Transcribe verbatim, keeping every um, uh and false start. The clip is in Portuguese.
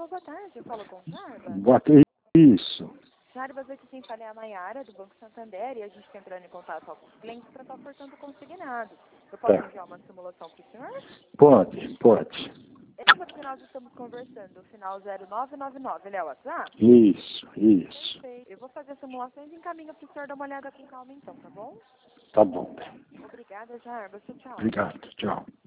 boa tarde. Eu falo com Jarba. Boa tarde. Isso. Jarba, aqui quem fala é a Maiara, do Banco Santander, e a gente está entrando em contato com os clientes para estar ofertando consignado. Eu posso Tá. enviar uma simulação para o senhor? Pode, pode. Esse número que nós estamos conversando, o final zero nove nove nove, ele é o WhatsApp? Isso, isso. Perfeito. Eu vou fazer as simulações e encaminho para o senhor dar uma olhada com calma então, tá bom? Tá bom. Obrigada, Jarba. Tchau, tchau. Obrigado. Tchau.